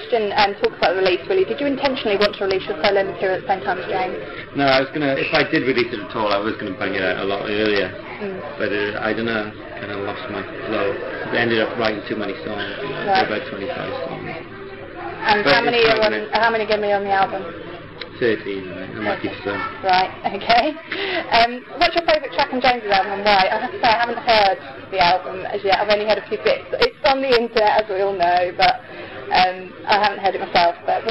question talks about the release, really. Did you intentionally want to release your solo material at the same time as James? No, I was gonna. If I did release it at all, I was gonna bang it out a lot earlier. But I don't know. Kind of lost my flow. I ended up writing too many songs. About 25 songs. And how many are going to be on the album? 13. I'm lucky for some. Right. Okay. What's your favourite track on James's album and why? I have to say I haven't heard the album as yet. I've only heard a few bits. It's on the internet, as we all know, but I haven't heard it myself. But